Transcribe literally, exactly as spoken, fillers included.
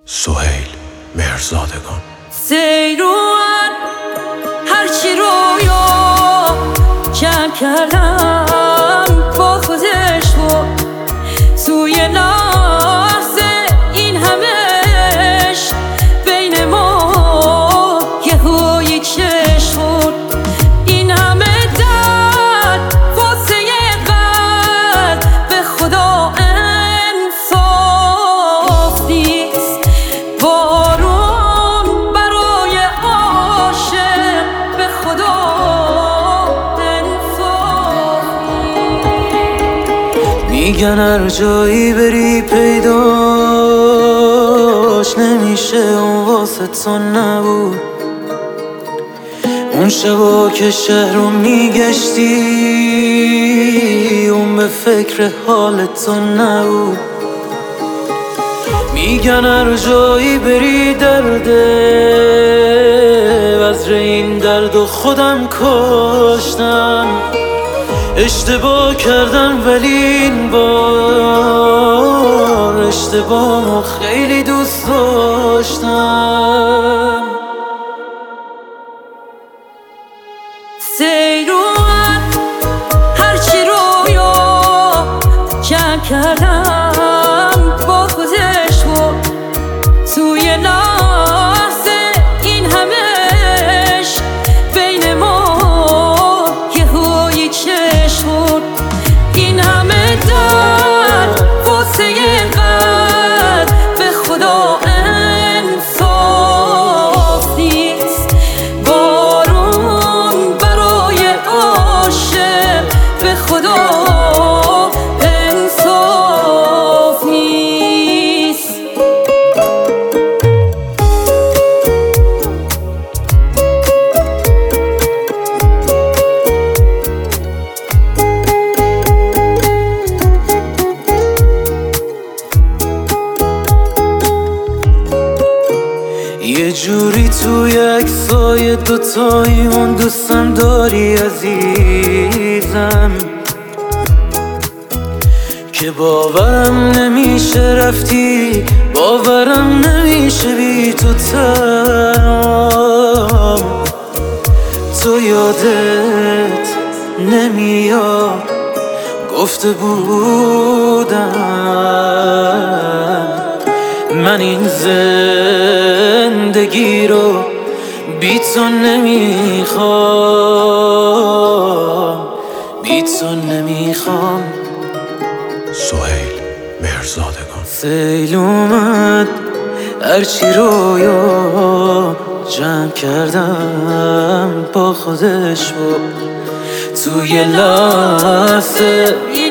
سهیل مهرزادگان. سیروان هرچی رویا جمع کردم با خودش بود توی لحظه این همش بین ما یه هوی چشم بود. این همه درد واسه قلب به خدا انصاف نیست. بارون برای عاشق به خدا انصاف نیست. میگن هر جایی بری پیداش نمیشه، اون واسه تو نبود. اون شبا که شهر رو میگشتی اون به فکر حال تو نبود. میگن هر جایی بری درده، وزر این درد و خودم کشتم. اشتباه کردم ولی این بار اشتباهمو خیلی دوست داشتم. سیروان هرچی رویا جمع کردم با خودش بود توی لحظه این همش بین ما یه هوی چشم بود. این همه درد واسه قلب به خدا انصاف نیست. بارون برای عاشق به خدا انصاف نیست. یه جوری توی عکسای دوتاییمون دوستم داری عزیزم، که باورم نمیشه رفتی، باورم نمیشه بی تو تنام. تو یادت نمیاد گفته بودم من این زندگی رو بی تو نمیخوام، بی تو نمیخوام. سهیل مهرزادگان. سیل اومد هرچی رویا جمع کردم با خودش بود توی لحظه